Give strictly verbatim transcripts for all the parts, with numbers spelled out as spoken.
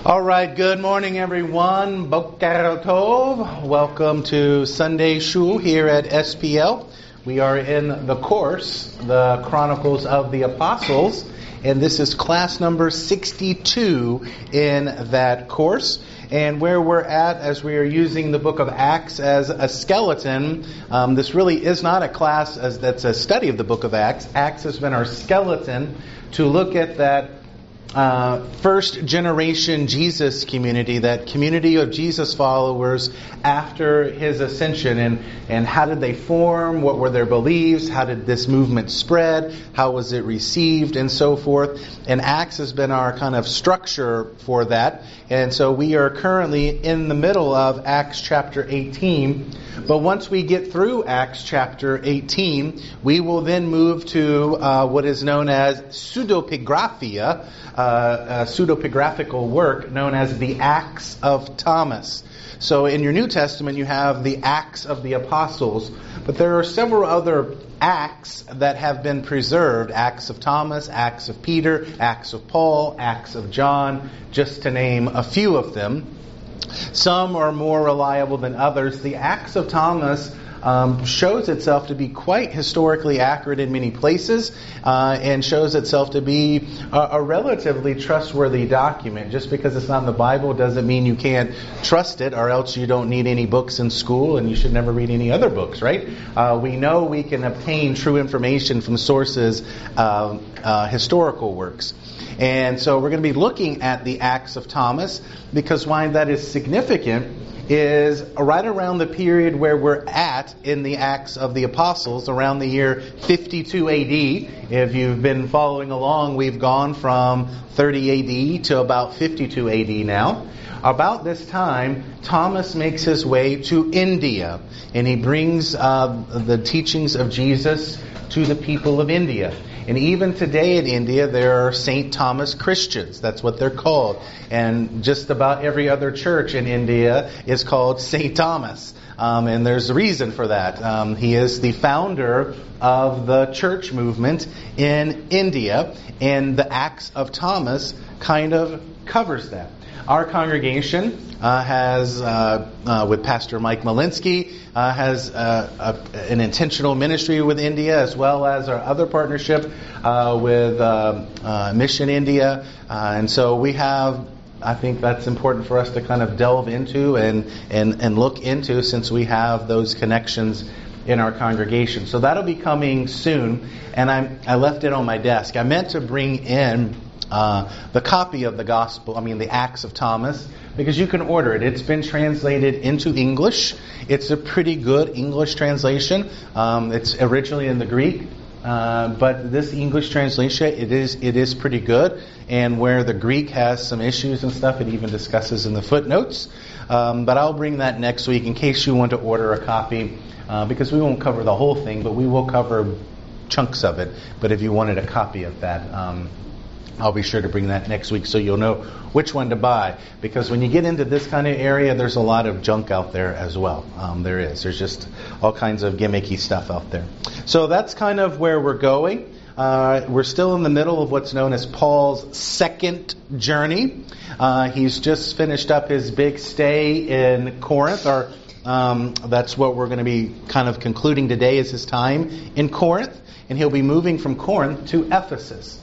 All right, good morning, everyone. Boker Tov. Welcome to Sunday Shul here at S P L. We are in the course, the Chronicles of the Apostles, and this is class number sixty-two in that course. And where we're at, as we are using the book of Acts as a skeleton, um, this really is not a class as that's a study of the book of Acts. Acts has been our skeleton to look at that Uh, first generation Jesus community, that community of Jesus followers after His ascension, and, and how did they form, what were their beliefs, how did this movement spread, how was it received, and so forth. And Acts has been our kind of structure for that. And so we are currently in the middle of Acts chapter eighteen. But once we get through Acts chapter eighteen, we will then move to uh, what is known as pseudepigraphia, uh, a pseudepigraphical work known as the Acts of Thomas. So in your New Testament, you have the Acts of the Apostles, but there are several other Acts that have been preserved. Acts of Thomas, Acts of Peter, Acts of Paul, Acts of John, just to name a few of them. Some are more reliable than others. The Acts of Thomas um, shows itself to be quite historically accurate in many places, uh, and shows itself to be a, a relatively trustworthy document. Just because it's not in the Bible doesn't mean you can't trust it, or else you don't need any books in school, and you should never read any other books, right? Uh, we know we can obtain true information from sources, uh, uh, historical works. And so we're going to be looking at the Acts of Thomas, because why that is significant is right around the period where we're at in the Acts of the Apostles, around the year fifty-two A D. If you've been following along, we've gone from thirty A D to about fifty-two A D now. About this time, Thomas makes his way to India, and he brings uh, the teachings of Jesus to the people of India. And even today in India, there are Saint Thomas Christians. That's what they're called. And just about every other church in India is called Saint Thomas. Um, and there's a reason for that. Um, he is the founder of the church movement in India. And the Acts of Thomas kind of covers that. Our congregation uh, has, uh, uh, with Pastor Mike Malinsky, uh, has uh, a, an intentional ministry with India, as well as our other partnership uh, with uh, uh, Mission India. Uh, and so we have, I think that's important for us to kind of delve into and, and, and look into, since we have those connections in our congregation. So that'll be coming soon. And I I left it on my desk. I meant to bring in Uh, the copy of the Gospel, I mean the Acts of Thomas, because you can order it. It's been translated into English. It's a pretty good English translation. Um, it's originally in the Greek, uh, but this English translation, it is it is pretty good. And where the Greek has some issues and stuff, it even discusses in the footnotes. Um, but I'll bring that next week in case you want to order a copy, uh, because we won't cover the whole thing, but we will cover chunks of it. But if you wanted a copy of that, um, I'll be sure to bring that next week, so you'll know which one to buy. Because when you get into this kind of area, there's a lot of junk out there as well. Um, there is. There's just all kinds of gimmicky stuff out there. So that's kind of where we're going. Uh, we're still in the middle of what's known as Paul's second journey. Uh, he's just finished up his big stay in Corinth, or um, that's what we're going to be kind of concluding today, is his time in Corinth. And he'll be moving from Corinth to Ephesus.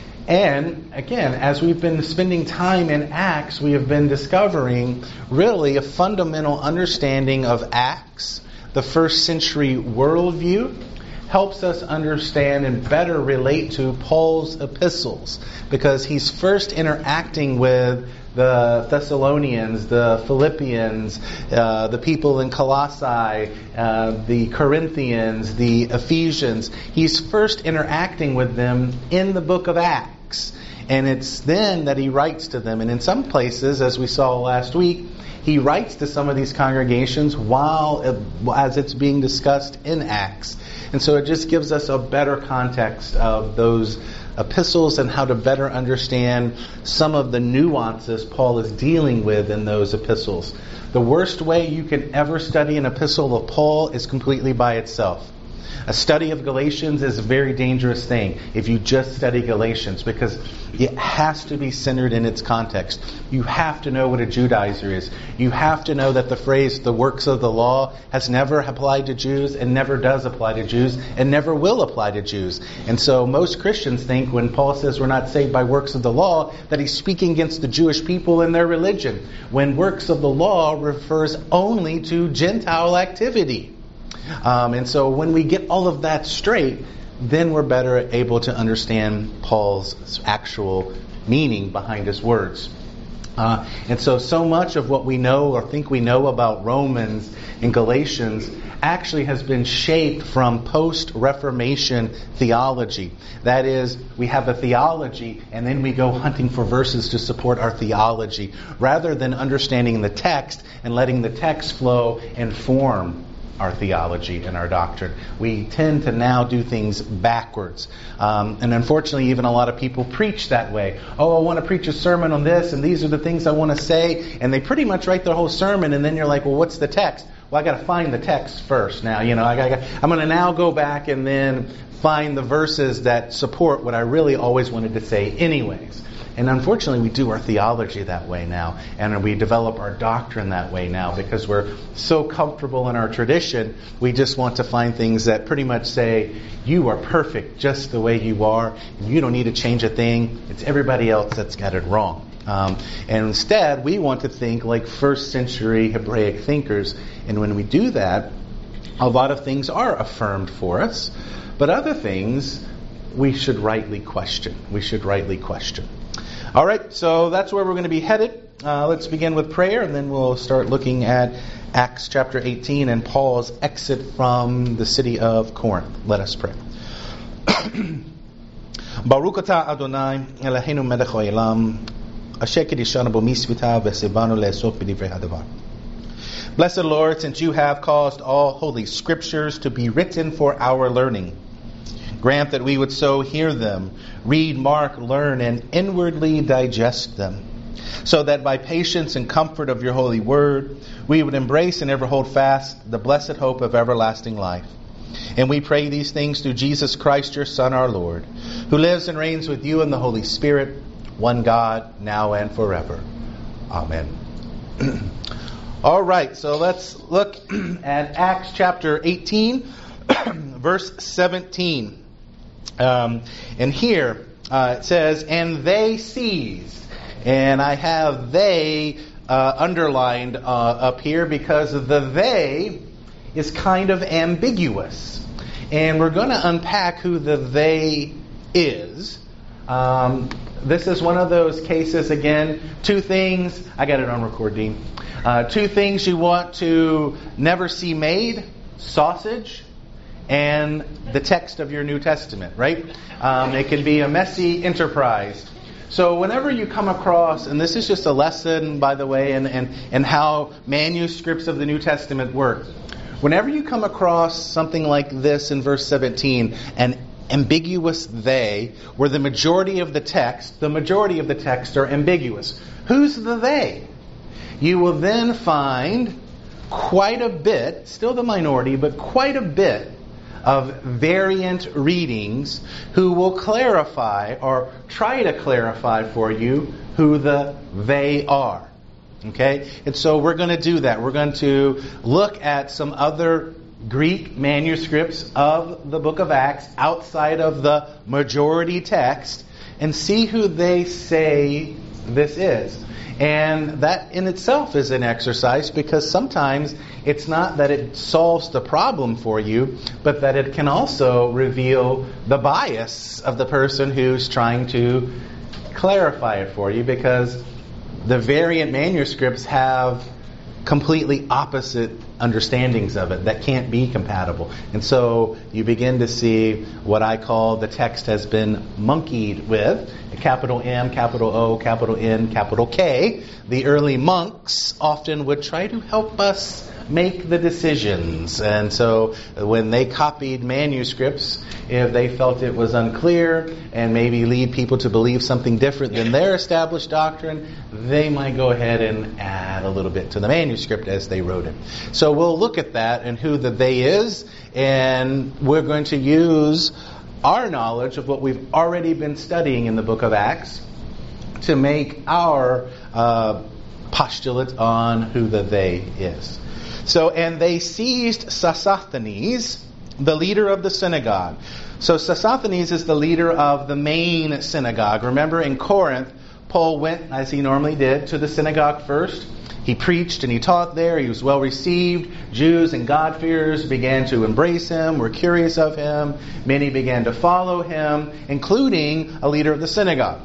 And again, as we've been spending time in Acts, we have been discovering really a fundamental understanding of Acts. The first century worldview helps us understand and better relate to Paul's epistles, because he's first interacting with the Thessalonians, the Philippians, uh, the people in Colossae, uh, the Corinthians, the Ephesians. He's first interacting with them in the book of Acts. And it's then that he writes to them. And in some places, as we saw last week, he writes to some of these congregations while as it's being discussed in Acts. And so it just gives us a better context of those epistles and how to better understand some of the nuances Paul is dealing with in those epistles. The worst way you can ever study an epistle of Paul is completely by itself. A study of Galatians is a very dangerous thing if you just study Galatians, because it has to be centered in its context. You have to know what a Judaizer is. You have to know that the phrase, the works of the law, has never applied to Jews and never does apply to Jews and never will apply to Jews. And so most Christians think when Paul says we're not saved by works of the law, that he's speaking against the Jewish people and their religion, when works of the law refers only to Gentile activity. Um, and so when we get all of that straight, then we're better able to understand Paul's actual meaning behind his words. Uh, and so, so much of what we know or think we know about Romans and Galatians actually has been shaped from post-Reformation theology. That is, we have a theology and then we go hunting for verses to support our theology, rather than understanding the text and letting the text flow and form our theology and our doctrine. We tend to now do things backwards. Um, and unfortunately, even a lot of people preach that way. Oh, I want to preach a sermon on this, and these are the things I want to say. And they pretty much write their whole sermon, and then you're like, well, what's the text? Well, I got to find the text first. Now, you know, I got, I'm going to now go back and then find the verses that support what I really always wanted to say anyways. And unfortunately, we do our theology that way now, and we develop our doctrine that way now, because we're so comfortable in our tradition. We just want to find things that pretty much say, you are perfect just the way you are, and you don't need to change a thing. It's everybody else that's got it wrong. Um, and instead, we want to think like first century Hebraic thinkers, and when we do that, a lot of things are affirmed for us, but other things we should rightly question. We should rightly question. All right, so that's where we're going to be headed. Uh, let's begin with prayer, and then we'll start looking at Acts chapter eighteen and Paul's exit from the city of Corinth. Let us pray. Baruch atah Adonai Eloheinu melech haolam asher kiddushanu b'mitzvotav v'tzivanu le'asok b'divrei hadavar. Blessed Lord, since you have caused all holy scriptures to be written for our learning, grant that we would so hear them, read, mark, learn, and inwardly digest them, so that by patience and comfort of your holy word, we would embrace and ever hold fast the blessed hope of everlasting life. And we pray these things through Jesus Christ, your Son, our Lord, who lives and reigns with you in the Holy Spirit, one God, now and forever. Amen. All right, so let's look at Acts chapter eighteen, verse seventeen. Um, and here uh, it says, and they seized. And I have they uh, underlined uh, up here because the they is kind of ambiguous. And we're going to unpack who the they is. Um, this is one of those cases, again, two things. I got it on record, Dean. Uh, two things you want to never see made: sausage and the text of your New Testament, right? Um, it can be a messy enterprise. So whenever you come across, and this is just a lesson, by the way, and and and how manuscripts of the New Testament work. Whenever you come across something like this in verse seventeen, an ambiguous they, where the majority of the text, the majority of the text are ambiguous. Who's the they? You will then find quite a bit, still the minority, but quite a bit of variant readings who will clarify or try to clarify for you who the they are. Okay? And so we're going to do that. We're going to look at some other Greek manuscripts of the book of Acts outside of the majority text and see who they say this is. And that in itself is an exercise, because sometimes it's not that it solves the problem for you, but that it can also reveal the bias of the person who's trying to clarify it for you, because the variant manuscripts have completely opposite understandings of it that can't be compatible. And so you begin to see what I call the text has been monkeyed with. Capital M, capital O, capital N, capital K. The early monks often would try to help us make the decisions. And so when they copied manuscripts, if they felt it was unclear and maybe lead people to believe something different than their established doctrine, they might go ahead and add a little bit to the manuscript as they wrote it. So we'll look at that and who the they is, and we're going to use our knowledge of what we've already been studying in the book of Acts to make our uh, postulate on who the they is. So, and they seized Sosthenes, the leader of the synagogue. So Sosthenes is the leader of the main synagogue. Remember, in Corinth, Paul went, as he normally did, to the synagogue first. He preached and he taught there. He was well received. Jews and God-fearers began to embrace him, were curious of him. Many began to follow him, including a leader of the synagogue.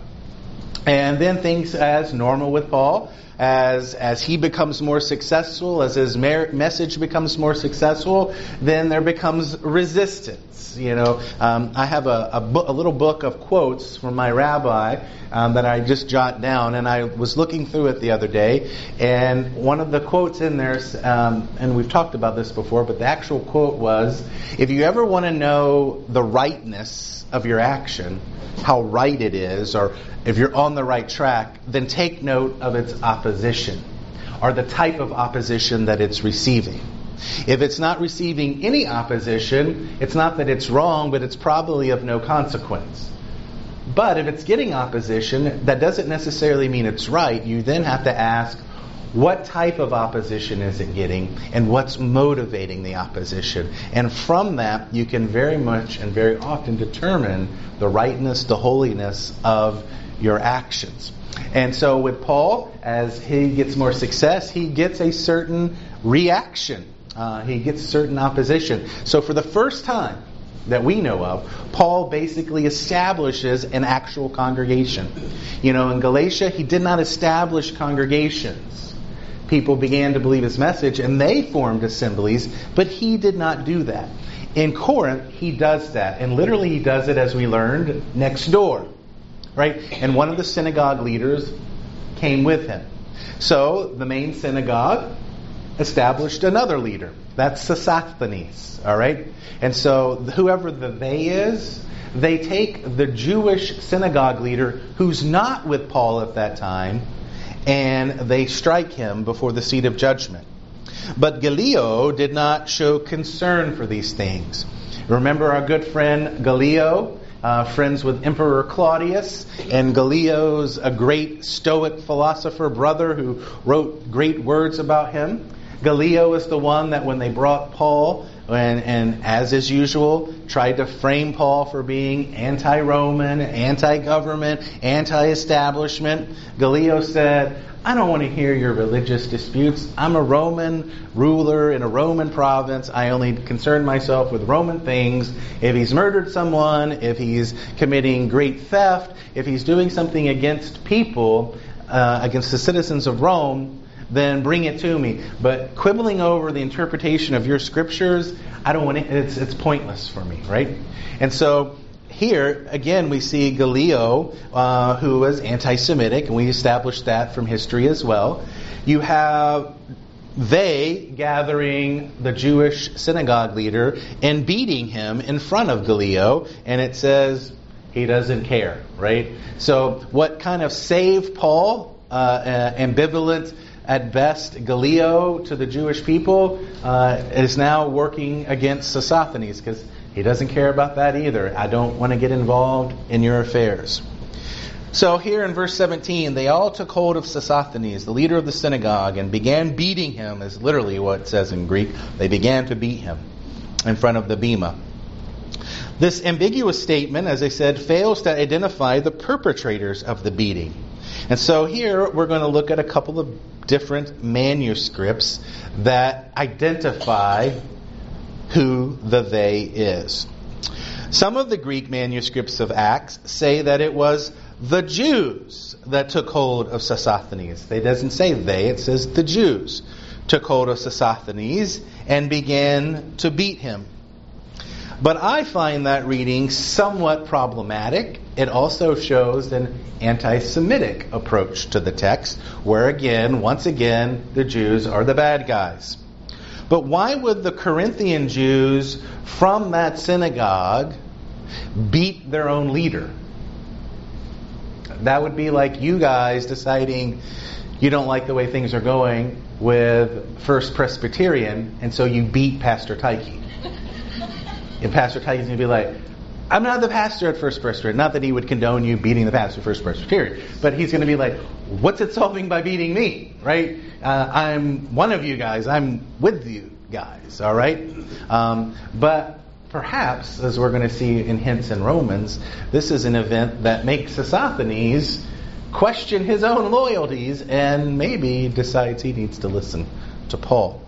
And then things as normal with Paul, as as he becomes more successful, as his mer- message becomes more successful, then there becomes resistance. You know, um, I have a, a, bu- a little book of quotes from my rabbi um, that I just jot down, and I was looking through it the other day, and one of the quotes in there, um, and we've talked about this before, but the actual quote was, if you ever want to know the rightness of your action, how right it is, or if you're on the right track, then take note of its opposition, or the type of opposition that it's receiving. If it's not receiving any opposition, it's not that it's wrong, but it's probably of no consequence. But if it's getting opposition, that doesn't necessarily mean it's right. You then have to ask, what type of opposition is it getting, and what's motivating the opposition? And from that, you can very much and very often determine the rightness, the holiness of your actions. And so with Paul, as he gets more success, he gets a certain reaction. Uh, he gets certain opposition. So for the first time that we know of, Paul basically establishes an actual congregation. You know, in Galatia, he did not establish congregations. People began to believe his message, and they formed assemblies, but he did not do that. In Corinth, he does that, and literally he does it, as we learned, next door. Right? And one of the synagogue leaders came with him. So the main synagogue established another leader. That's Sosthenes. All right? And so whoever the they is, they take the Jewish synagogue leader who's not with Paul at that time, and they strike him before the seat of judgment. But Gallio did not show concern for these things. Remember our good friend Gallio, uh, friends with Emperor Claudius, and Gallio's a great Stoic philosopher brother who wrote great words about him. Gallio is the one that when they brought Paul, and, and as is usual, tried to frame Paul for being anti-Roman, anti-government, anti-establishment. Gallio said, I don't want to hear your religious disputes. I'm a Roman ruler in a Roman province. I only concern myself with Roman things. If he's murdered someone, if he's committing great theft, if he's doing something against people, uh, against the citizens of Rome, then bring it to me. But quibbling over the interpretation of your scriptures, I don't want it. It's it's pointless for me, right? And so here again we see Gallio, uh, who was anti-Semitic, and we established that from history as well. You have they gathering the Jewish synagogue leader and beating him in front of Gallio, and it says he doesn't care, right? So what kind of saved Paul, uh, uh, ambivalent at best, Gallio to the Jewish people, uh, is now working against Sosthenes because he doesn't care about that either. I don't want to get involved in your affairs. So here in verse seventeen, they all took hold of Sosthenes, the leader of the synagogue, and began beating him, is literally what it says in Greek. They began to beat him in front of the bema. This ambiguous statement, as I said, fails to identify the perpetrators of the beating. And so here we're going to look at a couple of different manuscripts that identify who the they is. Some of the Greek manuscripts of Acts say that it was the Jews that took hold of Sosthenes. It doesn't say they, it says the Jews took hold of Sosthenes and began to beat him. But I find that reading somewhat problematic. It also shows an anti-Semitic approach to the text, where again, once again, the Jews are the bad guys. But why would the Corinthian Jews from that synagogue beat their own leader? That would be like you guys deciding you don't like the way things are going with First Presbyterian, and so you beat Pastor Tyke. And Pastor Tyke's going to be like, I'm not the pastor at First Presbyterian. Not that he would condone you beating the pastor at First Presbyterian, but he's going to be like, what's it solving by beating me, right? Uh, I'm one of you guys. I'm with you guys, all right? Um, but perhaps, as we're going to see in hints in Romans, this is an event that makes Sosthenes question his own loyalties and maybe decides he needs to listen to Paul.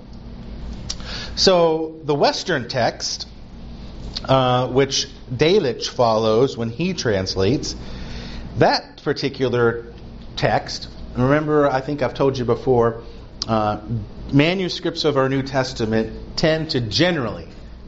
So the Western text, uh, which Delitzsch follows when he translates, that particular text, remember, I think I've told you before, uh, manuscripts of our New Testament tend to generally,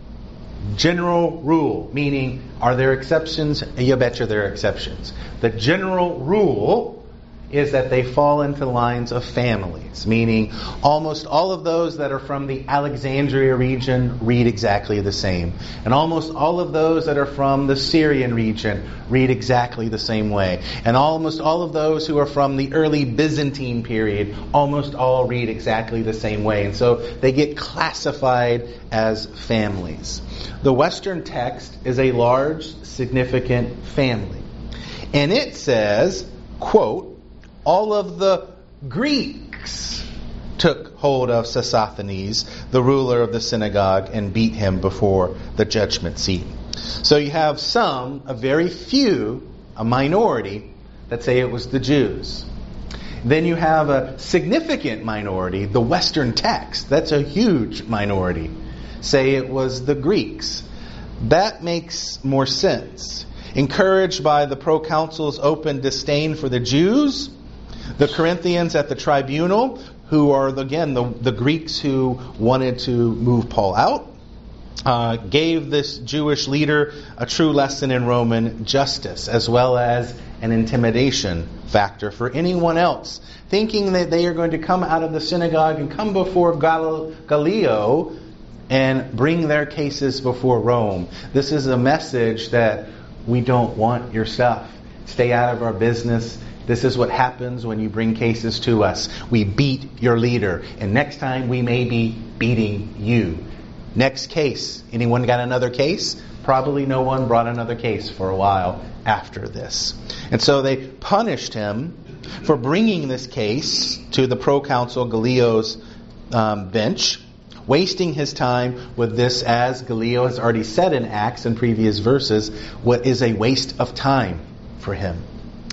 general rule, meaning, are there exceptions? You betcha there are exceptions. The general rule is that they fall into lines of families, meaning almost all of those that are from the Alexandria region read exactly the same. And almost all of those that are from the Syrian region read exactly the same way. And almost all of those who are from the early Byzantine period almost all read exactly the same way. And so they get classified as families. The Western text is a large, significant family. And it says, quote, all of the Greeks took hold of Sosthenes, the ruler of the synagogue, and beat him before the judgment seat. So you have some, a very few, a minority, that say it was the Jews. Then you have a significant minority, the Western text, that's a huge minority, say it was the Greeks. That makes more sense. Encouraged by the proconsul's open disdain for the Jews, the Corinthians at the tribunal, who are, again, the, the Greeks who wanted to move Paul out, uh, gave this Jewish leader a true lesson in Roman justice, as well as an intimidation factor for anyone else, thinking that they are going to come out of the synagogue and come before Gal- Gallio and bring their cases before Rome. This is a message that we don't want your stuff. Stay out of our business. This is what happens when you bring cases to us. We beat your leader, and next time we may be beating you. Next case. Anyone got another case? Probably no one brought another case for a while after this. And so they punished him for bringing this case to the proconsul Gallio's um, bench, wasting his time with this, as Gallio has already said in Acts and previous verses, what is a waste of time for him.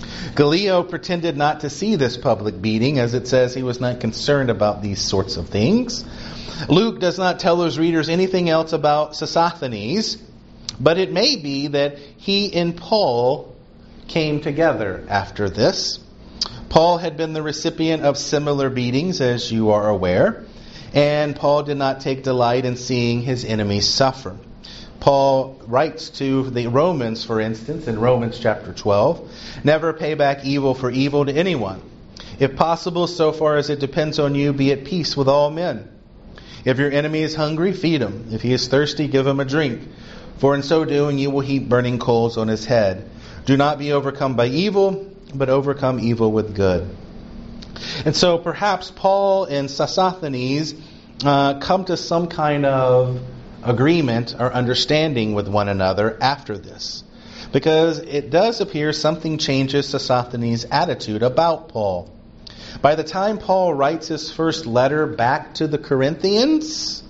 Gallio pretended not to see this public beating, as it says he was not concerned about these sorts of things. Luke does not tell his readers anything else about Sosthenes, but it may be that he and Paul came together after this. Paul had been the recipient of similar beatings, as you are aware, and Paul did not take delight in seeing his enemies suffer. Paul writes to the Romans, for instance, in Romans chapter twelve, never pay back evil for evil to anyone. If possible, so far as it depends on you, be at peace with all men. If your enemy is hungry, feed him. If he is thirsty, give him a drink. For in so doing, you will heap burning coals on his head. Do not be overcome by evil, but overcome evil with good. And so perhaps Paul and Sosthenes uh, come to some kind of agreement or understanding with one another after this, because it does appear something changes Sosthenes' attitude about Paul. By the time Paul writes his first letter back to the Corinthians,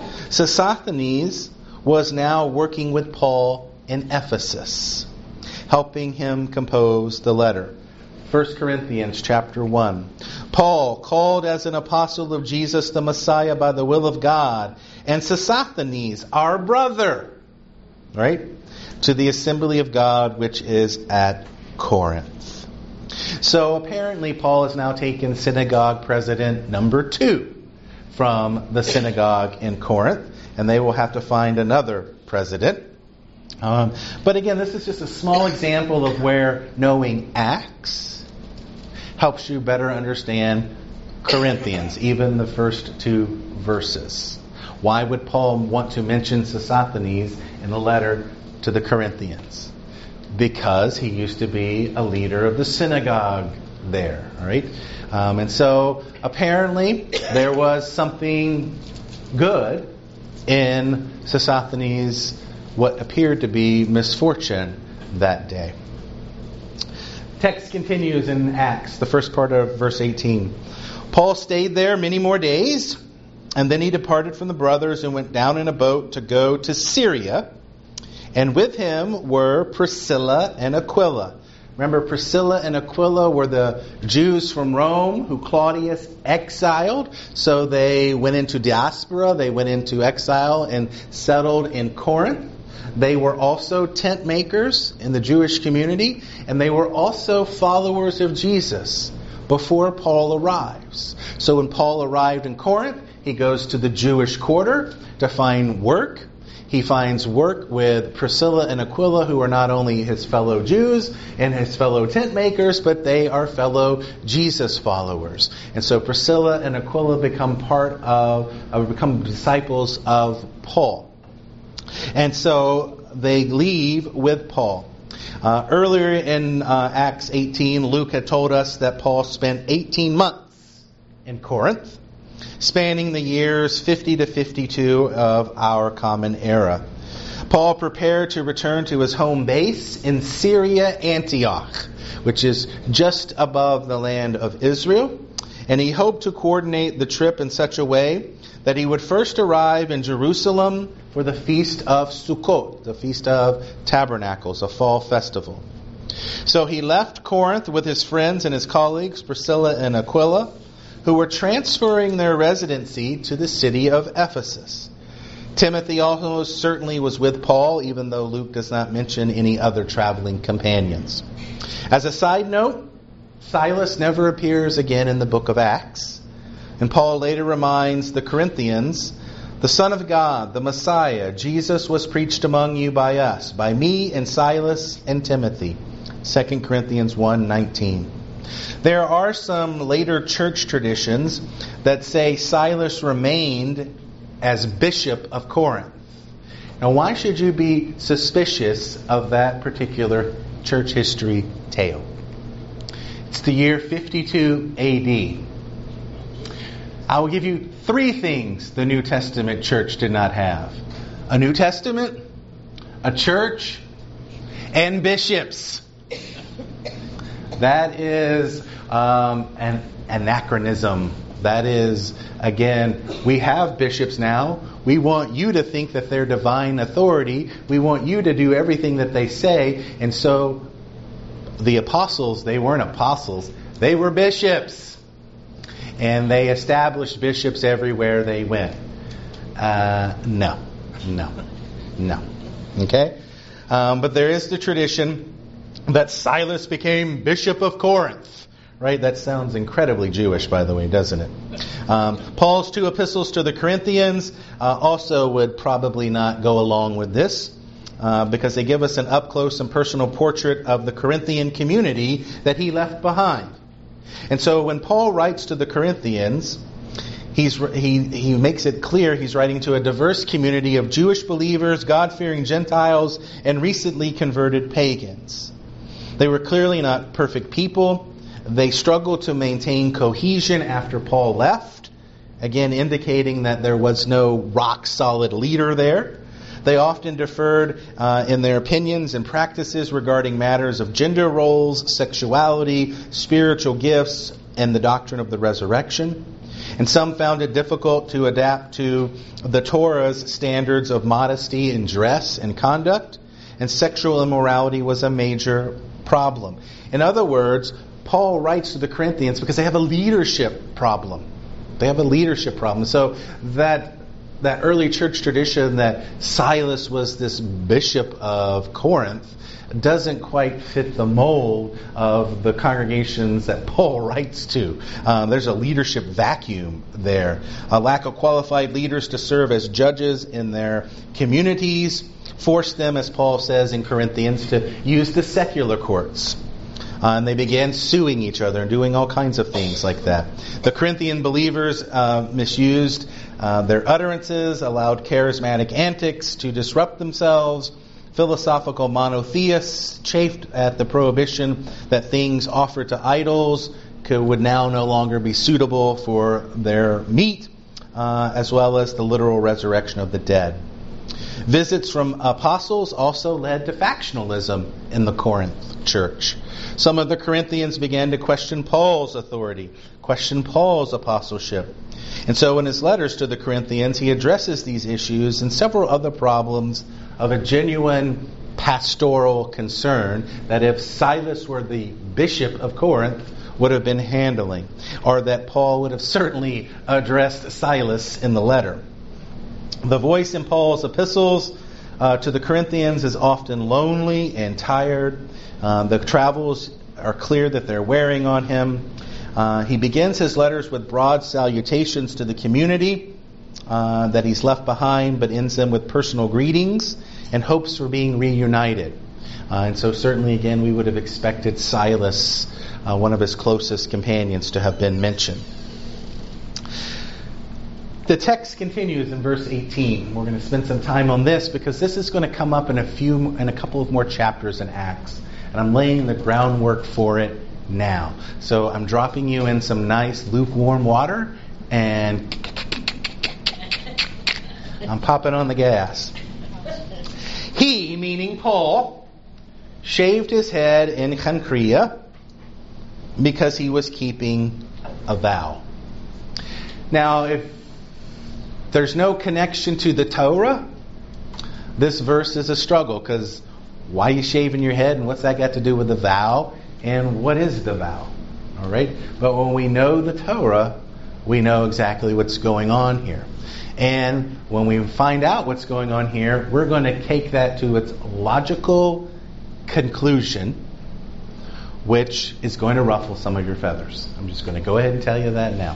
Sosthenes was now working with Paul in Ephesus, helping him compose the letter. First Corinthians chapter one. Paul, called as an apostle of Jesus the Messiah by the will of God, and Sosthenes, our brother, right, to the assembly of God which is at Corinth. So apparently Paul has now taken synagogue president number two from the synagogue in Corinth, and they will have to find another president. Um, but again, this is just a small example of where knowing Acts helps you better understand Corinthians, even the first two verses. Why would Paul want to mention Sosthenes in a letter to the Corinthians? Because he used to be a leader of the synagogue there, all right? Um, and so apparently there was something good in Sosthenes, what appeared to be misfortune that day. Text continues in Acts, the first part of verse eighteen. Paul stayed there many more days, and then he departed from the brothers and went down in a boat to go to Syria. And with him were Priscilla and Aquila. Remember, Priscilla and Aquila were the Jews from Rome who Claudius exiled. So they went into diaspora, they went into exile and settled in Corinth. They were also tent makers in the Jewish community, and they were also followers of Jesus before Paul arrives. So when Paul arrived in Corinth, he goes to the Jewish quarter to find work. He finds work with Priscilla and Aquila, who are not only his fellow Jews and his fellow tent makers, but they are fellow Jesus followers. And so Priscilla and Aquila become part of, uh, become disciples of Paul. And so they leave with Paul. Uh, earlier in uh, Acts eighteen, Luke had told us that Paul spent eighteen months in Corinth, spanning the years fifty to fifty-two of our common era. Paul prepared to return to his home base in Syria, Antioch, which is just above the land of Israel. And he hoped to coordinate the trip in such a way that he would first arrive in Jerusalem for the Feast of Sukkot, the Feast of Tabernacles, a fall festival. So he left Corinth with his friends and his colleagues, Priscilla and Aquila, who were transferring their residency to the city of Ephesus. Timothy also certainly was with Paul, even though Luke does not mention any other traveling companions. As a side note, Silas never appears again in the book of Acts. And Paul later reminds the Corinthians, the Son of God, the Messiah, Jesus was preached among you by us, by me and Silas and Timothy. Second Corinthians one nineteen. There are some later church traditions that say Silas remained as bishop of Corinth. Now, why should you be suspicious of that particular church history tale? It's the year fifty-two A D. I will give you three things the New Testament church did not have: a New Testament, a church, and bishops. That is um, an anachronism. That is, again, we have bishops now. We want you to think that they're divine authority. We want you to do everything that they say. And so the apostles, they weren't apostles. They were bishops. And they established bishops everywhere they went. Uh, no. No. No. Okay? Um, but there is the tradition that Silas became Bishop of Corinth. Right? That sounds incredibly Jewish, by the way, doesn't it? Um, Paul's two epistles to the Corinthians uh, also would probably not go along with this uh, because they give us an up-close and personal portrait of the Corinthian community that he left behind. And so when Paul writes to the Corinthians, he's he, he makes it clear he's writing to a diverse community of Jewish believers, God-fearing Gentiles, and recently converted pagans. They were clearly not perfect people. They struggled to maintain cohesion after Paul left, again indicating that there was no rock-solid leader there. They often deferred uh, in their opinions and practices regarding matters of gender roles, sexuality, spiritual gifts, and the doctrine of the resurrection. And some found it difficult to adapt to the Torah's standards of modesty in dress and conduct, and sexual immorality was a major problem. In other words, Paul writes to the Corinthians because they have a leadership problem. They have a leadership problem. So that that early church tradition that Silas was this bishop of Corinth doesn't quite fit the mold of the congregations that Paul writes to. Um, there's a leadership vacuum there. A lack of qualified leaders to serve as judges in their communities forced them, as Paul says in Corinthians, to use the secular courts. Uh, and they began suing each other and doing all kinds of things like that. The Corinthian believers uh, misused uh, their utterances, allowed charismatic antics to disrupt themselves. Philosophical monotheists chafed at the prohibition that things offered to idols could, would now no longer be suitable for their meat, uh, as well as the literal resurrection of the dead. Visits from apostles also led to factionalism in the Corinth church. Some of the Corinthians began to question Paul's authority, question Paul's apostleship. And so in his letters to the Corinthians, he addresses these issues and several other problems of a genuine pastoral concern that if Silas were the bishop of Corinth, would have been handling, or that Paul would have certainly addressed Silas in the letter. The voice in Paul's epistles uh, to the Corinthians is often lonely and tired. Uh, the travels are clear that they're wearing on him. Uh, he begins his letters with broad salutations to the community uh, that he's left behind, but ends them with personal greetings and hopes for being reunited. Uh, and so certainly, again, we would have expected Silas, uh, one of his closest companions, to have been mentioned. The text continues in verse eighteen. We're going to spend some time on this because this is going to come up in a few, in a couple of more chapters in Acts. And I'm laying the groundwork for it now. So I'm dropping you in some nice lukewarm water and I'm popping on the gas. He, meaning Paul, shaved his head in Cenchrea because he was keeping a vow. Now, if there's no connection to the Torah, this verse is a struggle, because why are you shaving your head and what's that got to do with the vow? And what is the vow? All right? But when we know the Torah, we know exactly what's going on here. And when we find out what's going on here, we're going to take that to its logical conclusion, which is going to ruffle some of your feathers. I'm just going to go ahead and tell you that now.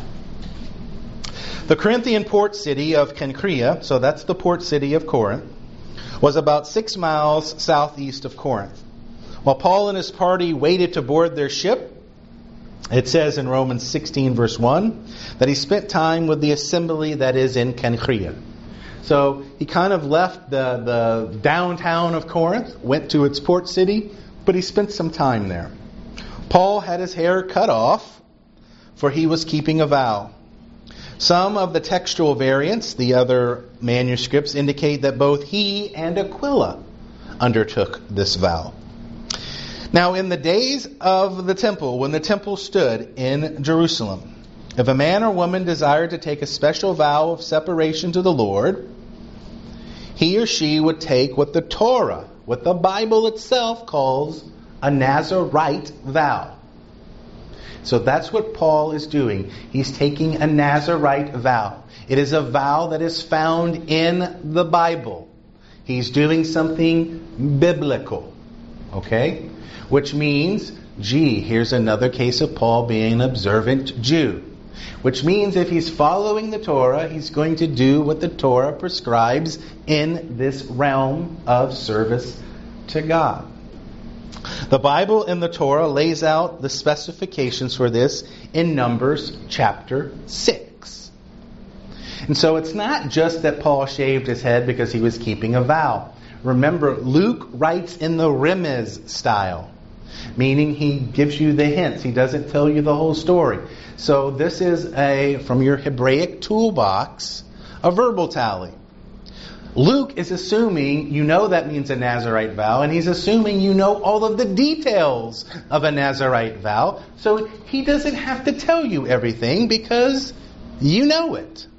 The Corinthian port city of Cenchrea, so that's the port city of Corinth, was about six miles southeast of Corinth. While Paul and his party waited to board their ship, it says in Romans sixteen verse one that he spent time with the assembly that is in Cenchrea. So he kind of left the, the downtown of Corinth, went to its port city, but he spent some time there. Paul had his hair cut off, for he was keeping a vow. Some of the textual variants, the other manuscripts, indicate that both he and Aquila undertook this vow. Now, in the days of the temple, when the temple stood in Jerusalem, if a man or woman desired to take a special vow of separation to the Lord, he or she would take what the Torah, what the Bible itself calls a Nazirite vow. So that's what Paul is doing. He's taking a Nazirite vow. It is a vow that is found in the Bible. He's doing something biblical. Okay? Which means, gee, here's another case of Paul being an observant Jew. Which means if he's following the Torah, he's going to do what the Torah prescribes in this realm of service to God. The Bible and the Torah lays out the specifications for this in Numbers chapter six. And so it's not just that Paul shaved his head because he was keeping a vow. Remember, Luke writes in the Remez style, meaning he gives you the hints. He doesn't tell you the whole story. So this is a, from your Hebraic toolbox, a verbal tally. Luke is assuming you know that means a Nazirite vow, and he's assuming you know all of the details of a Nazirite vow, so he doesn't have to tell you everything because you know it.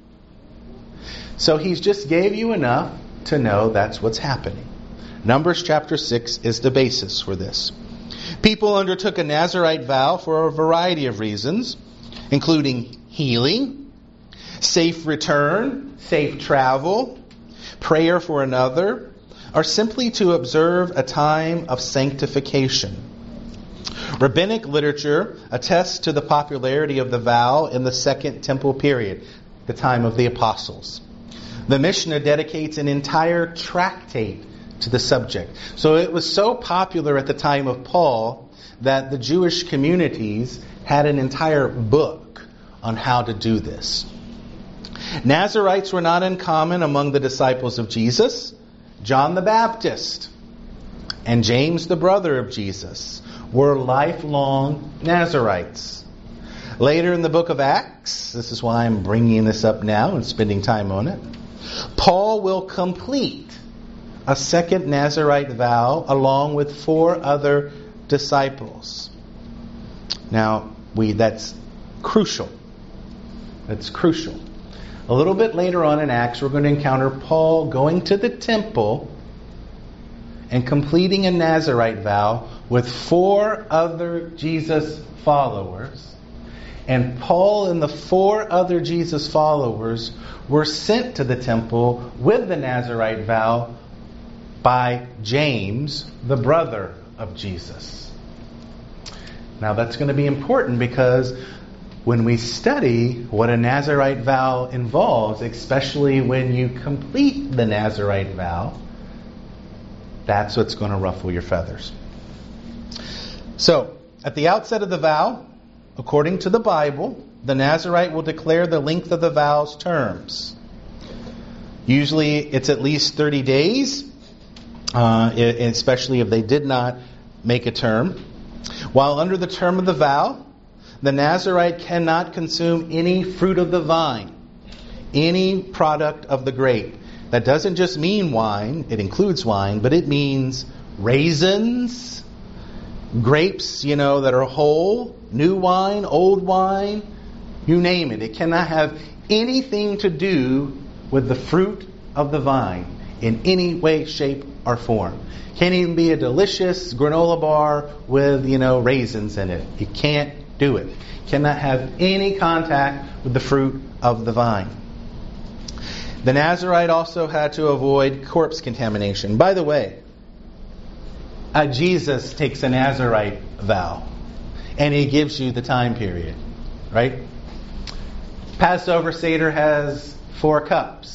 So he's just gave you enough to know that's what's happening. Numbers chapter six is the basis for this. People undertook a Nazirite vow for a variety of reasons, including healing, safe return, safe travel, prayer for another, or simply to observe a time of sanctification. Rabbinic literature attests to the popularity of the vow in the Second Temple period, the time of the apostles. The Mishnah dedicates an entire tractate to the subject. So it was so popular at the time of Paul that the Jewish communities had an entire book on how to do this. Nazarites were not uncommon among the disciples of Jesus. John the Baptist and James, the brother of Jesus, were lifelong Nazarites. Later in the book of Acts, this is why I'm bringing this up now and spending time on it, Paul will complete a second Nazarite vow along with four other disciples. Now, we that's crucial. That's crucial. A little bit later on in Acts, we're going to encounter Paul going to the temple and completing a Nazarite vow with four other Jesus followers. And Paul and the four other Jesus followers were sent to the temple with the Nazarite vow by James, the brother of Jesus. Now that's going to be important because when we study what a Nazarite vow involves, especially when you complete the Nazarite vow, that's what's going to ruffle your feathers. So, at the outset of the vow, according to the Bible, the Nazarite will declare the length of the vow's terms. Usually it's at least thirty days, uh, especially if they did not make a term. While under the term of the vow, the Nazarite cannot consume any fruit of the vine, any product of the grape. That doesn't just mean wine, it includes wine, but it means raisins, grapes, you know, that are whole, new wine, old wine, you name it. It cannot have anything to do with the fruit of the vine in any way, shape, or form. Can't even be a delicious granola bar with, you know, raisins in it. You can't do it. Cannot have any contact with the fruit of the vine. The Nazarite also had to avoid corpse contamination. By the way, uh, Jesus takes a Nazarite vow, and he gives you the time period, right? Passover Seder has four cups.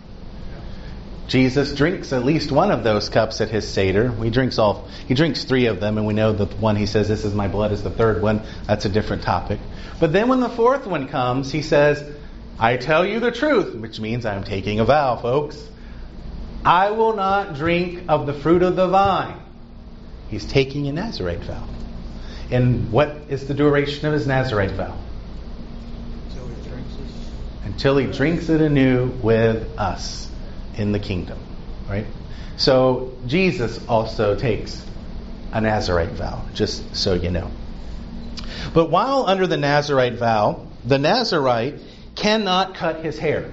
Jesus drinks at least one of those cups at his Seder. He drinks all. He drinks three of them, and we know that the one he says, "This is my blood," is the third one. That's a different topic. But then when the fourth one comes, he says, "I tell you the truth," which means I'm taking a vow, folks. "I will not drink of the fruit of the vine." He's taking a Nazarite vow. And what is the duration of his Nazarite vow? Until he drinks it. Until he drinks it anew with us in the kingdom, right? So Jesus also takes a Nazarite vow, just so you know. But while under the Nazarite vow, the Nazarite cannot cut his hair.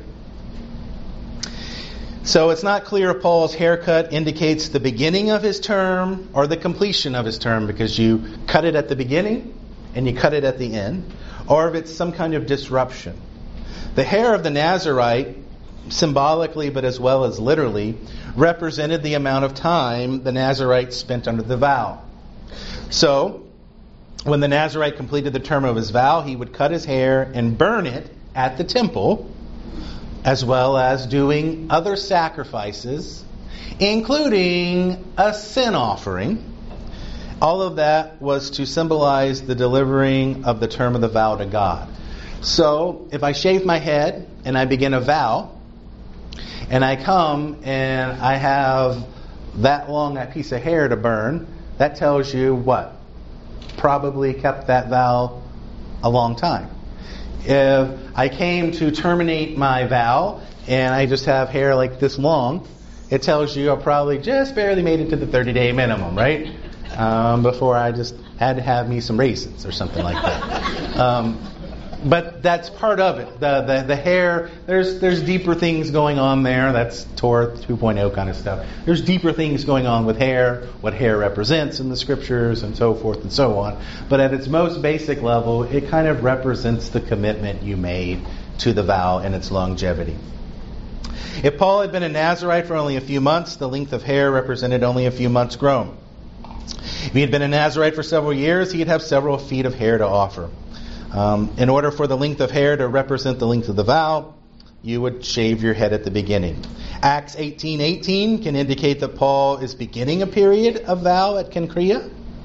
So it's not clear if Paul's haircut indicates the beginning of his term or the completion of his term, because you cut it at the beginning and you cut it at the end, or if it's some kind of disruption. The hair of the Nazarite, symbolically but as well as literally, represented the amount of time the Nazarite spent under the vow. So, when the Nazarite completed the term of his vow, he would cut his hair and burn it at the temple, as well as doing other sacrifices, including a sin offering. All of that was to symbolize the delivering of the term of the vow to God. So, if I shave my head and I begin a vow, and I come and I have that long, that piece of hair to burn, that tells you what? Probably kept that vow a long time. If I came to terminate my vow and I just have hair like this long, it tells you I probably just barely made it to the thirty-day minimum, right? Um, before I just had to have me some raisins or something like that. Um, But that's part of it. The, the the hair, there's there's deeper things going on there. That's Torah two point oh kind of stuff. There's deeper things going on with hair, what hair represents in the scriptures, and so forth and so on. But at its most basic level, it kind of represents the commitment you made to the vow and its longevity. If Paul had been a Nazarite for only a few months, the length of hair represented only a few months grown. If he had been a Nazarite for several years, he'd have several feet of hair to offer. Um, in order for the length of hair to represent the length of the vow, you would shave your head at the beginning. Acts eighteen eighteen can indicate that Paul is beginning a period of vow at Cenchrea.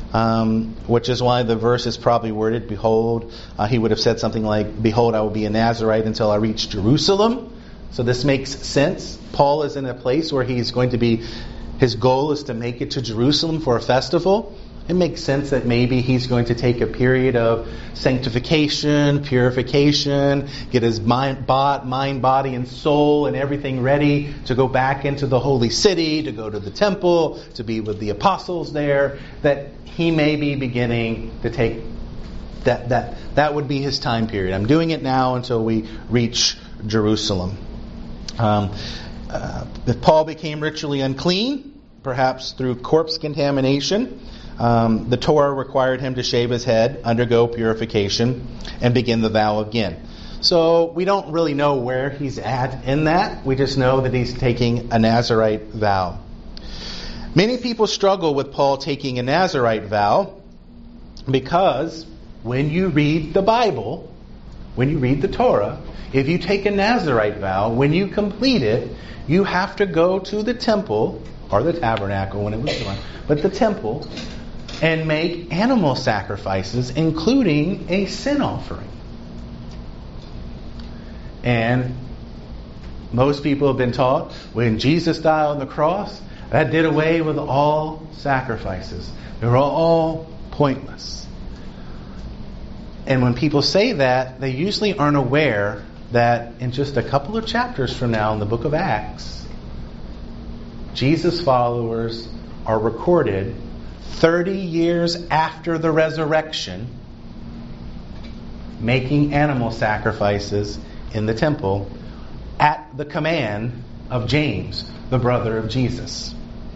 Um, which is why the verse is probably worded, behold, uh, he would have said something like, behold, I will be a Nazarite until I reach Jerusalem. So this makes sense. Paul is in a place where he's going to be, his goal is to make it to Jerusalem for a festival. It makes sense that maybe he's going to take a period of sanctification, purification, get his mind, mind, body, and soul and everything ready to go back into the holy city, to go to the temple, to be with the apostles there, that he may be beginning to take, that, that, that would be his time period. I'm doing it now until we reach Jerusalem. Um, uh, if Paul became ritually unclean, perhaps through corpse contamination, Um, the Torah required him to shave his head, undergo purification, and begin the vow again. So we don't really know where he's at in that. We just know that he's taking a Nazarite vow. Many people struggle with Paul taking a Nazarite vow because when you read the Bible, when you read the Torah, if you take a Nazarite vow, when you complete it, you have to go to the temple, or the tabernacle when it was done, but the temple, and make animal sacrifices, including a sin offering. And most people have been taught, when Jesus died on the cross, that did away with all sacrifices. They were all pointless. And when people say that, they usually aren't aware that in just a couple of chapters from now in the book of Acts, Jesus' followers are recorded thirty years after the resurrection, making animal sacrifices in the temple at the command of James, the brother of Jesus.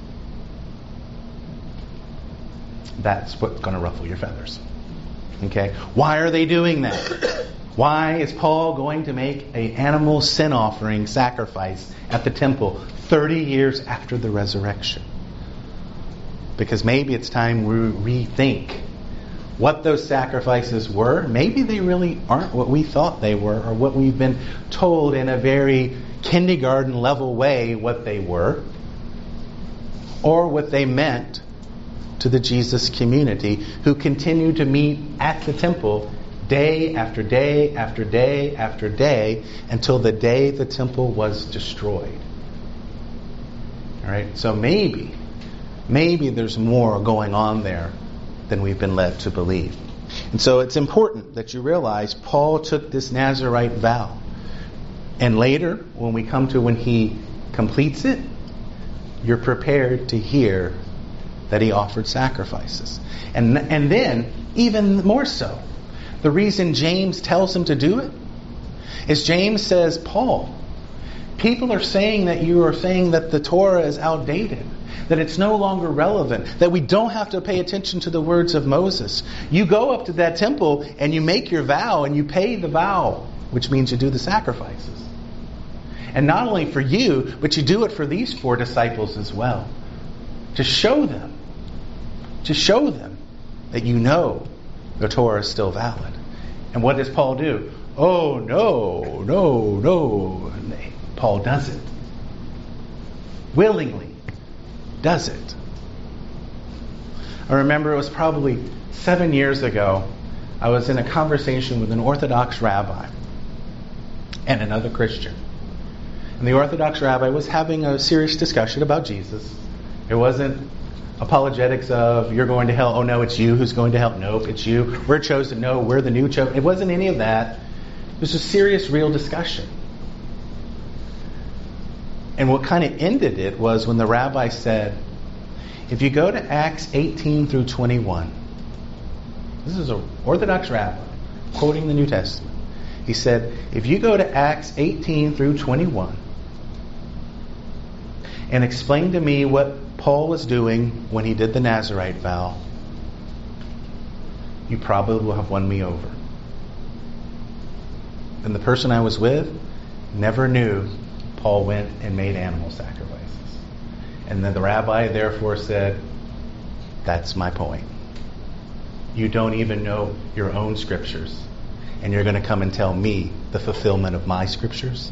That's what's going to ruffle your feathers. Okay? Why are they doing that? Why is Paul going to make an animal sin offering sacrifice at the temple thirty years after the resurrection? Because maybe it's time we rethink what those sacrifices were. Maybe they really aren't what we thought they were, or what we've been told in a very kindergarten level way what they were, or what they meant to the Jesus community who continued to meet at the temple day after day after day after day until the day the temple was destroyed. All right, so maybe Maybe there's more going on there than we've been led to believe. And so it's important that you realize Paul took this Nazarite vow. And later, when we come to when he completes it, you're prepared to hear that he offered sacrifices. And, and then, even more so, the reason James tells him to do it is James says, Paul, people are saying that you are saying that the Torah is outdated, that it's no longer relevant, that we don't have to pay attention to the words of Moses. You go up to that temple and you make your vow and you pay the vow, which means you do the sacrifices. And not only for you, but you do it for these four disciples as well. To show them, to show them that you know the Torah is still valid. And what does Paul do? Oh, no, no, no. Paul does it. Willingly does it. I remember it was probably seven years ago. I was in a conversation with an Orthodox rabbi and another Christian. And the Orthodox rabbi was having a serious discussion about Jesus. It wasn't apologetics of you're going to hell. Oh no, it's you who's going to hell. Nope, it's you. We're chosen. No, we're the new chosen. It wasn't any of that. It was a serious, real discussion. And what kind of ended it was when the rabbi said, if you go to Acts eighteen through twenty-one, this is an Orthodox rabbi quoting the New Testament. He said, if you go to Acts eighteen through twenty-one and explain to me what Paul was doing when he did the Nazarite vow, you probably will have won me over. And the person I was with never knew Paul went and made animal sacrifices. And then the rabbi therefore said, that's my point. You don't even know your own scriptures, and you're going to come and tell me the fulfillment of my scriptures?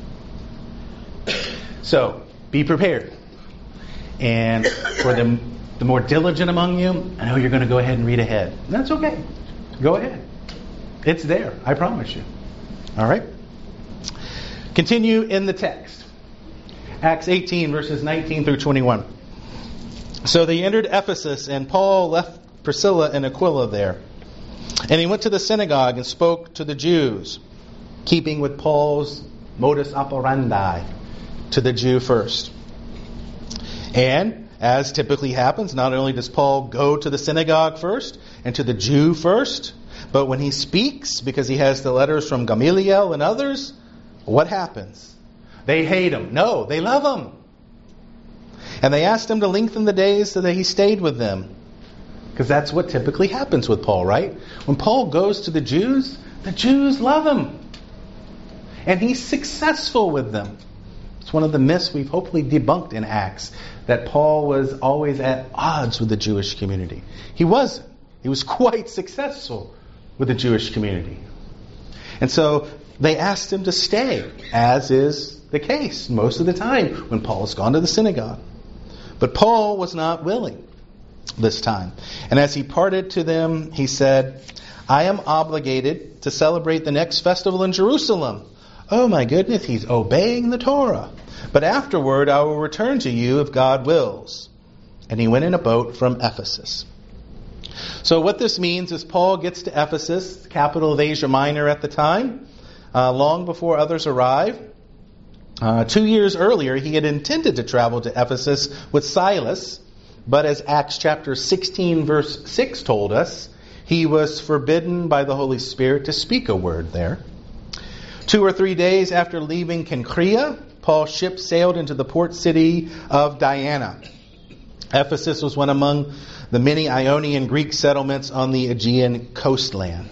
So, be prepared. And for the the more diligent among you, I know you're going to go ahead and read ahead. That's okay. Go ahead. It's there. I promise you. All right? Continue in the text. Acts eighteen, verses nineteen through twenty-one. So they entered Ephesus, and Paul left Priscilla and Aquila there. And he went to the synagogue and spoke to the Jews, keeping with Paul's modus operandi, to the Jew first. And, as typically happens, not only does Paul go to the synagogue first and to the Jew first, but when he speaks, because he has the letters from Gamaliel and others, what happens? They hate him. No, they love him. And they asked him to lengthen the days so that he stayed with them. Because that's what typically happens with Paul, right? When Paul goes to the Jews, the Jews love him. And he's successful with them. It's one of the myths we've hopefully debunked in Acts, that Paul was always at odds with the Jewish community. He wasn't. He was quite successful with the Jewish community. And so they asked him to stay, as is the case most of the time when Paul's gone to the synagogue. But Paul was not willing this time. And as he parted to them, he said, I am obligated to celebrate the next festival in Jerusalem. Oh my goodness, he's obeying the Torah. But afterward I will return to you if God wills. And he went in a boat from Ephesus. So what this means is Paul gets to Ephesus, the capital of Asia Minor at the time, uh, long before others arrive. Uh, two years earlier, he had intended to travel to Ephesus with Silas, but as Acts chapter sixteen verse six told us, he was forbidden by the Holy Spirit to speak a word there. Two or three days after leaving Cenchrea, Paul's ship sailed into the port city of Diana. Ephesus was one among the many Ionian Greek settlements on the Aegean coastland.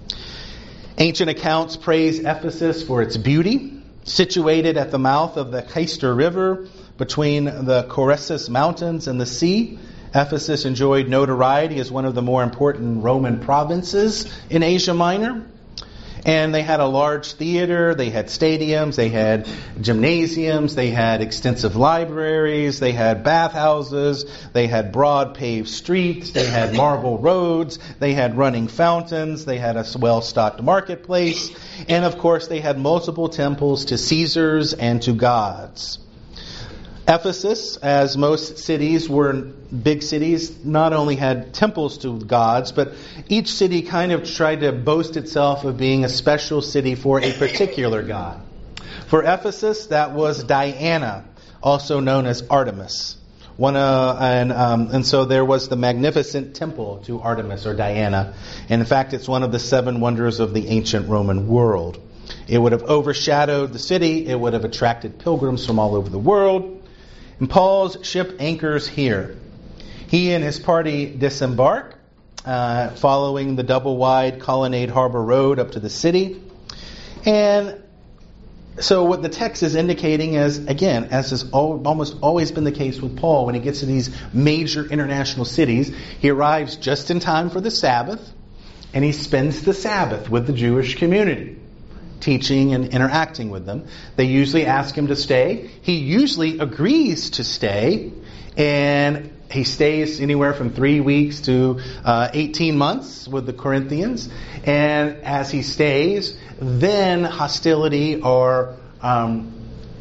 Ancient accounts praise Ephesus for its beauty. Situated at the mouth of the Cayster River between the Coressus Mountains and the sea, Ephesus enjoyed notoriety as one of the more important Roman provinces in Asia Minor. And they had a large theater, they had stadiums, they had gymnasiums, they had extensive libraries, they had bathhouses, they had broad paved streets, they had marble roads, they had running fountains, they had a well-stocked marketplace, and of course they had multiple temples to Caesars and to gods. Ephesus, as most cities were big cities, not only had temples to gods, but each city kind of tried to boast itself of being a special city for a particular god. For Ephesus, that was Diana, also known as Artemis. One, uh, and, um, and so there was the magnificent temple to Artemis or Diana. And in fact, it's one of the seven wonders of the ancient Roman world. It would have overshadowed the city. It would have attracted pilgrims from all over the world. And Paul's ship anchors here. He and his party disembark, uh, following the double-wide Colonnade Harbor Road up to the city. And so what the text is indicating is, again, as has almost always been the case with Paul, when he gets to these major international cities, he arrives just in time for the Sabbath, and he spends the Sabbath with the Jewish community, teaching and interacting with them. They usually ask him to stay. He usually agrees to stay, and he stays anywhere from three weeks to uh, eighteen months with the Corinthians. And as he stays, then hostility or um,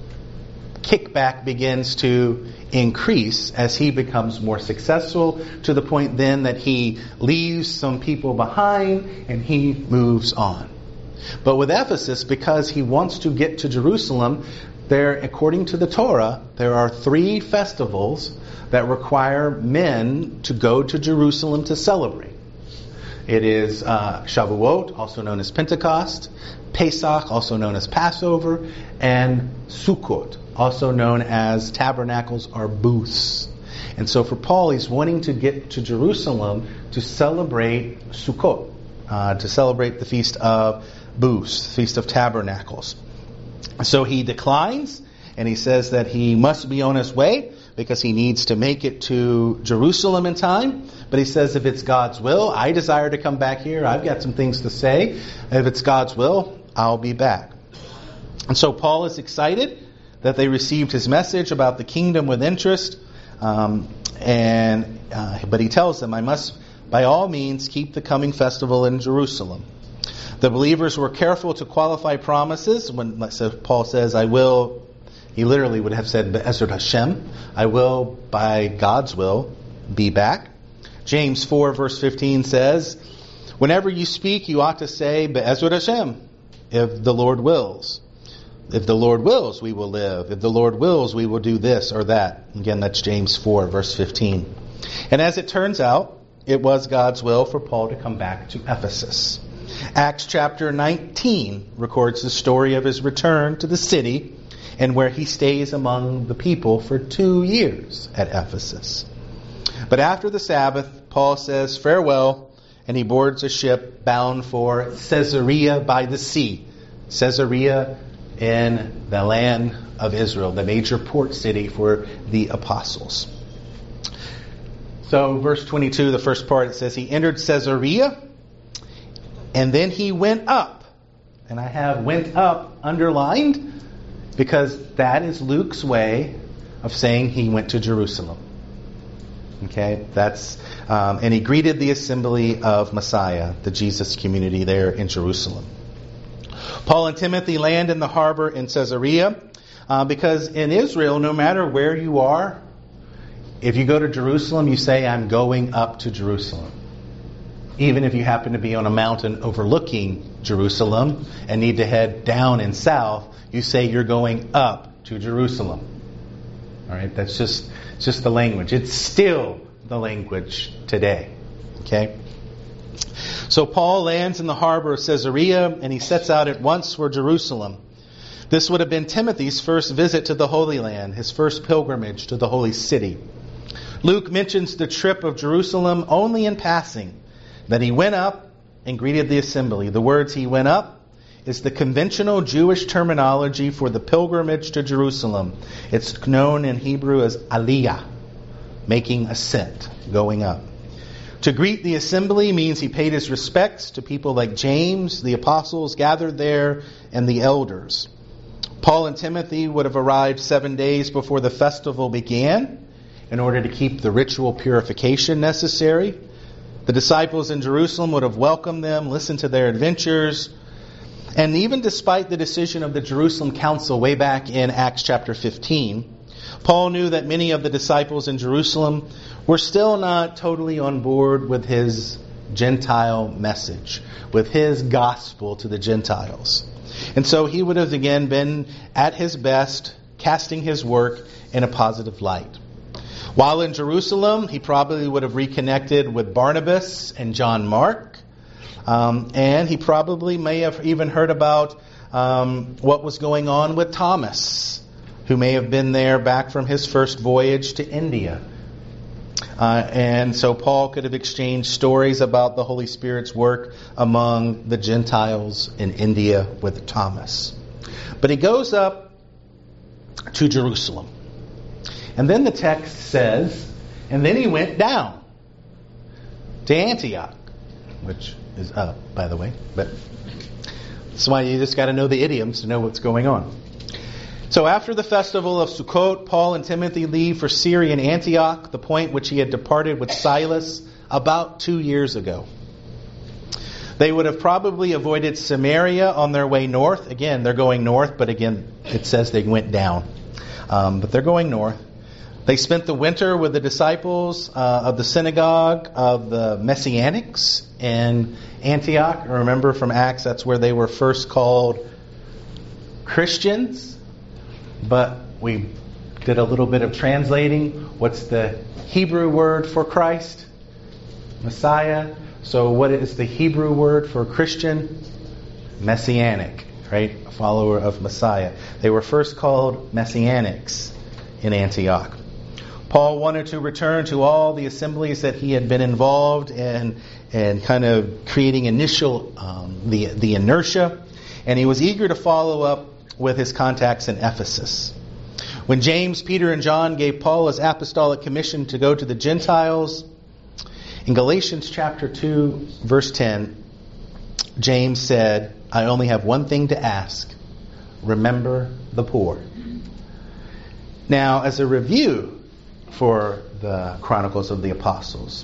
kickback begins to increase as he becomes more successful, to the point then that he leaves some people behind and he moves on. But with Ephesus, because he wants to get to Jerusalem, there, according to the Torah, there are three festivals that require men to go to Jerusalem to celebrate. It is uh, Shavuot, also known as Pentecost, Pesach, also known as Passover, and Sukkot, also known as tabernacles or booths. And so for Paul, he's wanting to get to Jerusalem to celebrate Sukkot, uh, to celebrate the Feast of Booths, Feast of Tabernacles. So he declines, and he says that he must be on his way because he needs to make it to Jerusalem in time. But he says, if it's God's will, I desire to come back here. I've got some things to say. If it's God's will, I'll be back. And so Paul is excited that they received his message about the kingdom with interest. Um, and uh, but he tells them, I must by all means keep the coming festival in Jerusalem. The believers were careful to qualify promises. When so Paul says, I will, he literally would have said, Be'ezrat Hashem, I will, by God's will, be back. James four verse fifteen says, whenever you speak, you ought to say, Be'ezrat Hashem, if the Lord wills. If the Lord wills, we will live. If the Lord wills, we will do this or that. Again, that's James four verse fifteen. And as it turns out, it was God's will for Paul to come back to Ephesus. Acts chapter nineteen records the story of his return to the city and where he stays among the people for two years at Ephesus. But after the Sabbath, Paul says farewell, and he boards a ship bound for Caesarea by the sea. Caesarea in the land of Israel, the major port city for the apostles. So verse twenty-two, the first part, it says, he entered Caesarea, and then he went up. And I have went up underlined because that is Luke's way of saying he went to Jerusalem. Okay, that's um, and he greeted the assembly of Messiah, the Jesus community there in Jerusalem. Paul and Timothy land in the harbor in Caesarea uh, because in Israel, no matter where you are, if you go to Jerusalem, you say, I'm going up to Jerusalem. Even if you happen to be on a mountain overlooking Jerusalem and need to head down and south, you say you're going up to Jerusalem. All right, that's just just the language. It's still the language today. Okay? So Paul lands in the harbor of Caesarea and he sets out at once for Jerusalem. This would have been Timothy's first visit to the Holy Land, his first pilgrimage to the holy city. Luke mentions the trip of Jerusalem only in passing, that he went up and greeted the assembly. The words he went up is the conventional Jewish terminology for the pilgrimage to Jerusalem. It's known in Hebrew as aliyah, making ascent, going up. To greet the assembly means he paid his respects to people like James, the apostles gathered there, and the elders. Paul and Timothy would have arrived seven days before the festival began in order to keep the ritual purification necessary. The disciples in Jerusalem would have welcomed them, listened to their adventures, and even despite the decision of the Jerusalem Council way back in Acts chapter fifteen, Paul knew that many of the disciples in Jerusalem were still not totally on board with his Gentile message, with his gospel to the Gentiles. And so he would have again been at his best, casting his work in a positive light. While in Jerusalem, he probably would have reconnected with Barnabas and John Mark. Um, and he probably may have even heard about um, what was going on with Thomas, who may have been there back from his first voyage to India. Uh, and so Paul could have exchanged stories about the Holy Spirit's work among the Gentiles in India with Thomas. But he goes up to Jerusalem. And then the text says, and then he went down to Antioch, which is up, by the way. But that's why you just got to know the idioms to know what's going on. So after the festival of Sukkot, Paul and Timothy leave for Syrian Antioch, the point which he had departed with Silas about two years ago. They would have probably avoided Samaria on their way north. Again, they're going north, but again, it says they went down. Um, but they're going north. They spent the winter with the disciples uh, of the synagogue of the Messianics in Antioch. Remember from Acts, that's where they were first called Christians. But we did a little bit of translating. What's the Hebrew word for Christ? Messiah. So what is the Hebrew word for Christian? Messianic, right? A follower of Messiah. They were first called Messianics in Antioch. Paul wanted to return to all the assemblies that he had been involved in and kind of creating initial um, the the inertia, and he was eager to follow up with his contacts in Ephesus. When James, Peter, and John gave Paul his apostolic commission to go to the Gentiles, in Galatians chapter two, verse ten, James said, I only have one thing to ask. Remember the poor. Now, as a review for the Chronicles of the Apostles.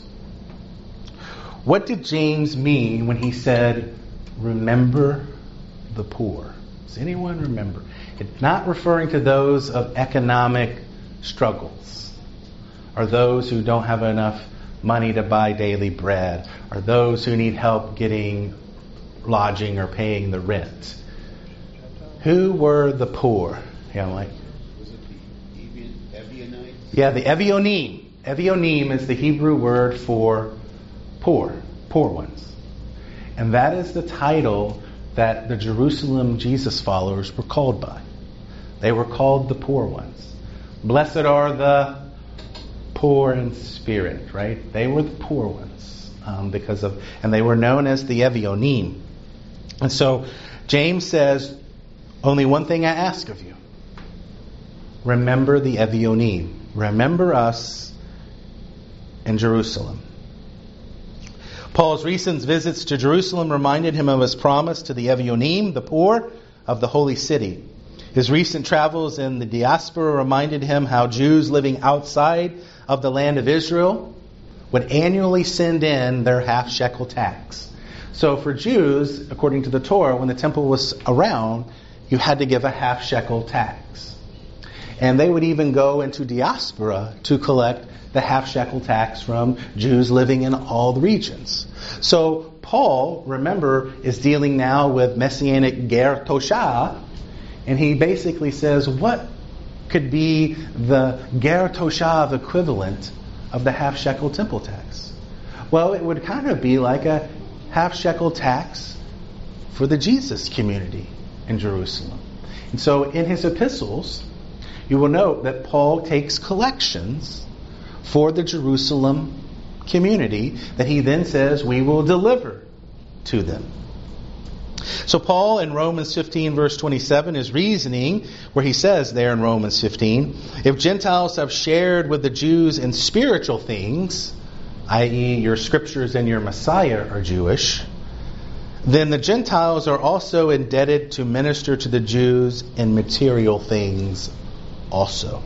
What did James mean when he said, remember the poor? Does anyone remember? It's not referring to those of economic struggles, or those who don't have enough money to buy daily bread, or those who need help getting lodging or paying the rent. Who were the poor? Yeah, Mike. Was it the Ebionites? Yeah, the Evionim. Evionim is the Hebrew word for poor, poor ones. And that is the title that the Jerusalem Jesus followers were called by. They were called the poor ones. Blessed are the poor in spirit, right? They were the poor ones um, because of, and they were known as the Evionim. And so James says, only one thing I ask of you. Remember the Evionim. Remember us in Jerusalem. Paul's recent visits to Jerusalem reminded him of his promise to the Evionim, the poor of the holy city. His recent travels in the diaspora reminded him how Jews living outside of the land of Israel would annually send in their half shekel tax. So for Jews, according to the Torah, when the temple was around, you had to give a half shekel tax. And they would even go into diaspora to collect the half shekel tax from Jews living in all the regions. So Paul, remember, is dealing now with Messianic ger tosha, and he basically says, what could be the ger toshav equivalent of the half shekel temple tax? Well, it would kind of be like a half shekel tax for the Jesus community in Jerusalem. And so in his epistles, you will note that Paul takes collections for the Jerusalem community that he then says we will deliver to them. So Paul in Romans fifteen verse twenty-seven is reasoning where he says there in Romans fifteen, if Gentiles have shared with the Jews in spiritual things, that is your scriptures and your Messiah are Jewish, then the Gentiles are also indebted to minister to the Jews in material things also.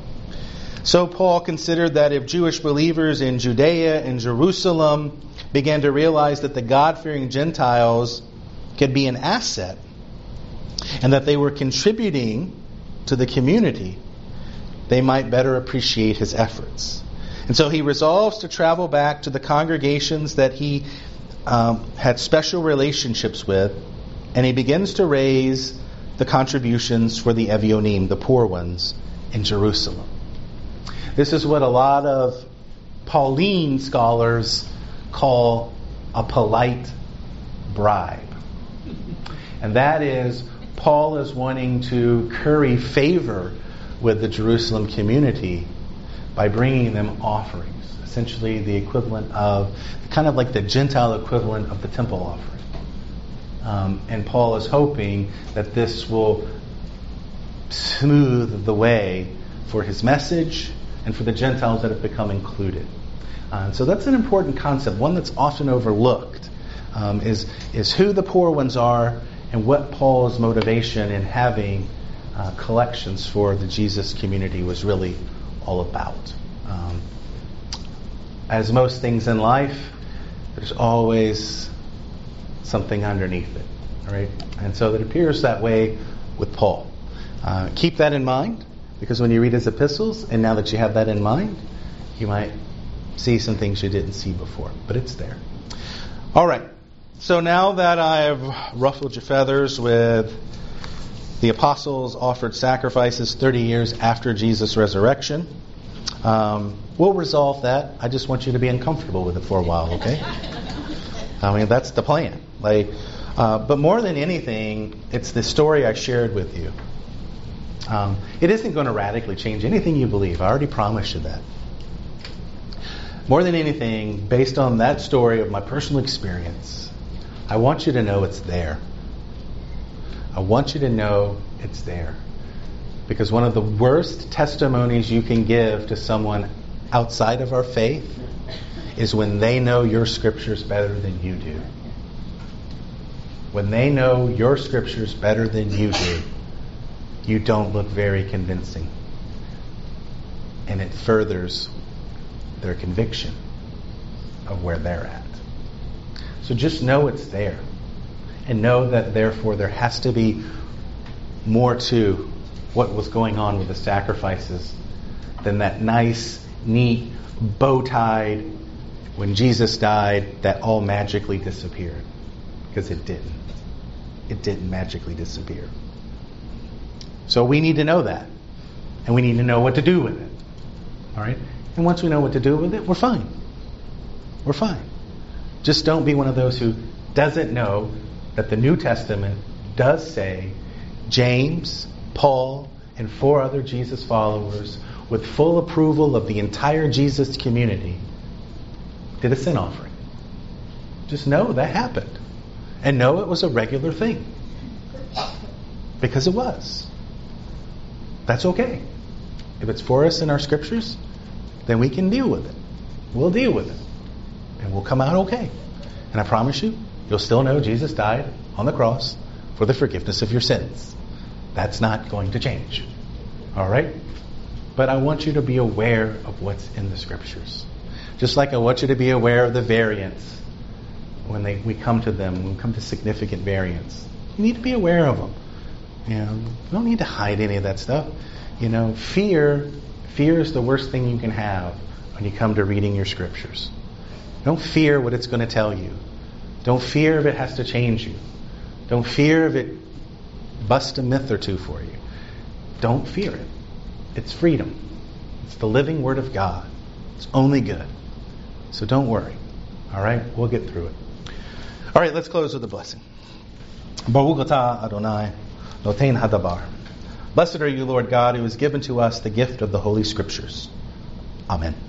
So Paul considered that if Jewish believers in Judea and Jerusalem began to realize that the God-fearing Gentiles could be an asset and that they were contributing to the community, they might better appreciate his efforts. And so he resolves to travel back to the congregations that he um, had special relationships with, and he begins to raise the contributions for the Evionim, the poor ones, in Jerusalem. This is what a lot of Pauline scholars call a polite bribe. And that is, Paul is wanting to curry favor with the Jerusalem community by bringing them offerings. Essentially the equivalent of, kind of like the Gentile equivalent of the temple offering. Um, and Paul is hoping that this will smooth the way for his message and for the Gentiles that have become included. Uh, and so that's an important concept, one that's often overlooked, um, is, is who the poor ones are and what Paul's motivation in having uh, collections for the Jesus community was really all about. Um, as most things in life, there's always something underneath it, right? And so it appears that way with Paul. Uh, keep that in mind, because when you read his epistles, and now that you have that in mind, you might see some things you didn't see before, but it's there. All right. So now that I've ruffled your feathers with the apostles offered sacrifices thirty years after Jesus' resurrection, um, we'll resolve that. I just want you to be uncomfortable with it for a while, okay? I mean, that's the plan. Like, uh, but more than anything, it's the story I shared with you. Um, it isn't going to radically change anything you believe. I already promised you that. More than anything, based on that story of my personal experience, I want you to know it's there. I want you to know it's there. Because one of the worst testimonies you can give to someone outside of our faith is when they know your scriptures better than you do. When they know your scriptures better than you do, you don't look very convincing. And it furthers their conviction of where they're at. So just know it's there. And know that therefore there has to be more to what was going on with the sacrifices than that nice, neat, bow-tied, when Jesus died, that all magically disappeared. Because it didn't. It didn't magically disappear. So we need to know that. And we need to know what to do with it. All right? And once we know what to do with it, we're fine. We're fine. Just don't be one of those who doesn't know that the New Testament does say James, Paul, and four other Jesus followers, with full approval of the entire Jesus community, did a sin offering. Just know that happened. And know it was a regular thing. Because it was. That's okay. If it's for us in our scriptures, then we can deal with it. We'll deal with it. And we'll come out okay. And I promise you, you'll still know Jesus died on the cross for the forgiveness of your sins. That's not going to change. All right? But I want you to be aware of what's in the scriptures. Just like I want you to be aware of the variants when they, we come to them, when we come to significant variants. You need to be aware of them. You know, you don't need to hide any of that stuff. You know, fear, fear is the worst thing you can have when you come to reading your scriptures. Don't fear what it's going to tell you. Don't fear if it has to change you. Don't fear if it busts a myth or two for you. Don't fear it. It's freedom. It's the living Word of God. It's only good. So don't worry. All right? We'll get through it. All right, let's close with a blessing. Baruch atah Adonai, notein hadabar. Blessed are you, Lord God, who has given to us the gift of the Holy Scriptures. Amen.